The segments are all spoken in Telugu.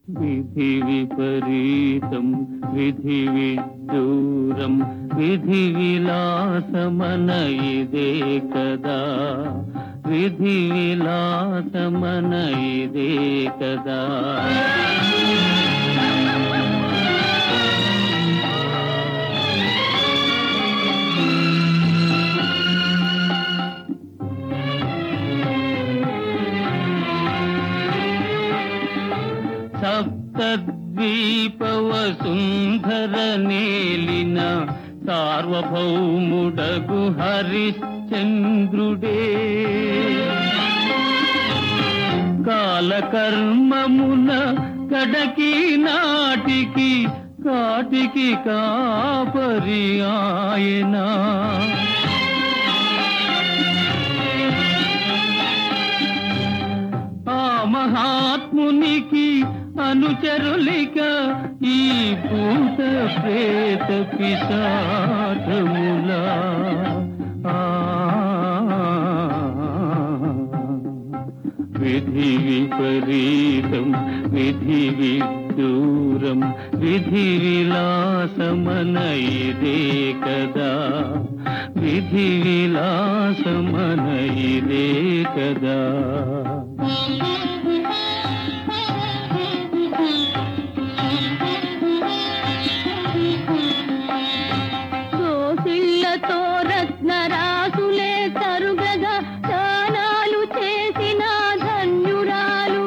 విధి విపరీతం విధి విదూరం విధి విలాసమన ఇదే కదా, విధి విలాసమన ఇదే కదా. సప్తద్వీపవసుంధర నేలిన సార్వభౌముడగు హరిశ్చంద్రుడే కాలకర్మమున కడకి నాటికి కాటికి కాపరి ఆయనా. ఆ మహాత్మునికి అనుచరులిక ఈ భూత ప్రేత పిశాచముల. విధి విపరీతం విధి విదూరం విధి విలాసమన ఇదే కదా, విధి విలాసమన ఇదే కదా. దోసిళ్లతో రత్నరాసులే తరుగగా దానాలు చేసిన ధన్యురాలు.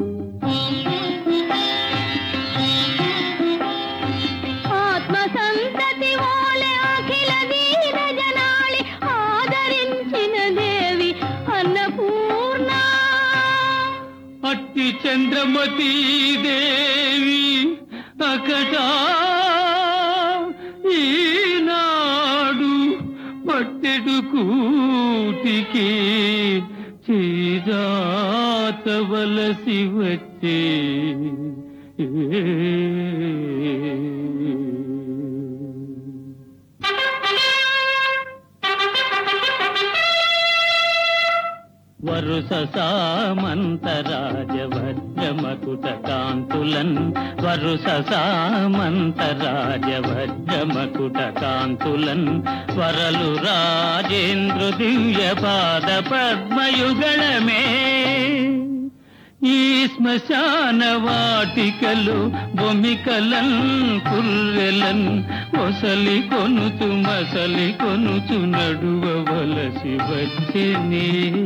ఆత్మ సంతతి ఓలే అఖిల దీన జనాళి ఆదరించిన దేవి అన్నపూర్ణ. అట్టి చంద్రమతీ దేవి అకట ఈనాడు పట్టెడు కూటికి చీజాతవలసి వచ్చే. వరుస సామంత రాజవజ్రమకుట కాంతులన్, వరుస సామంత రాజవజ్రమకుట కాంతులన్ వరలు రాజేంద్ర దివ్య పాద పద్మయుగళమే. ఈ శ్మశాన వాటికలు బొమికలన్ కుర్రెలన్ ఒసలి కొనుచు మసలి కొనుచు నడువవలసి వచ్చెనే.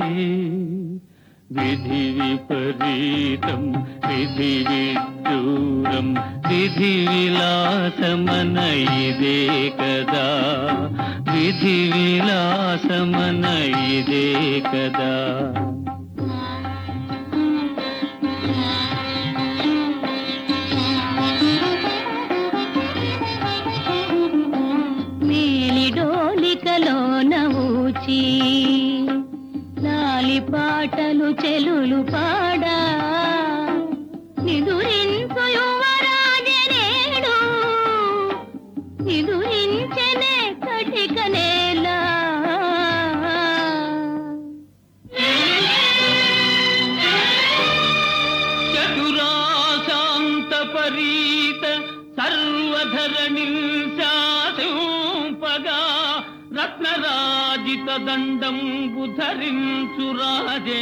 విధి విపరీతం విధి విదూరం విధి విలాసమన ఇదే కదా, విధి విలాసమన ఇదే కదా. మేలిడోలికలోన ఊచి లాలి పాటలు చెలులు పాడా నిదురించు యువరాజనేడు నిదురించనే కటిక నేల. చతురాశాంత పరీత సర్వధరణి శాసింపగా రత్నరాజిత దండంబు ధరించు రాజే.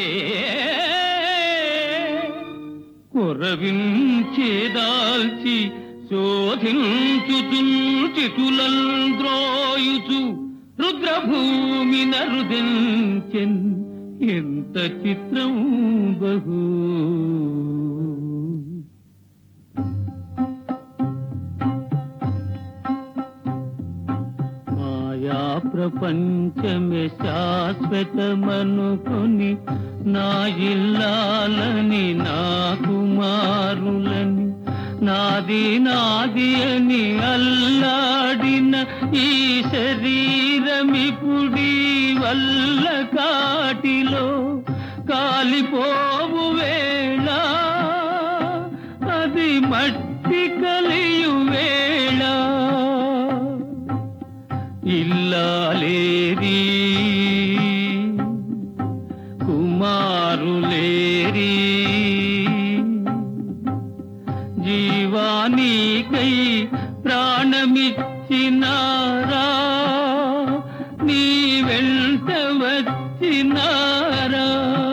కొరవించేదాల్చి శోధించుతున్ చితులంద్రోయుచు రుద్రభూమి నరుదించెన్. ఎంత చిత్రం బహు. మాయా ప్రపంచమే శాశ్వతమనుకొని నా ఇల్లాలని నా కుమారులని నాది నాది అని అల్లాడిన ఈ శరీరమిపుడి వల్ల కాటిలో కాలిపోవు వేళ, అది మట్టి కలియు వేళ. ఇల్లాలేరి కుమారులేరి నీకై ప్రాణమిచ్చినారా నీ వెంట వచ్చినారా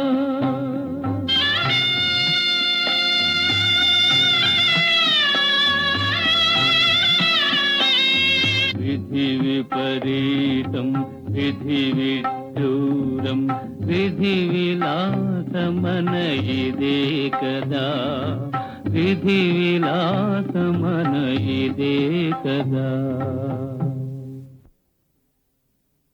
విధి విపరీతం విధి విడ్డూరం విధి విలాసమన ఇదే కదా విధి విలాసమన ఇదే కదా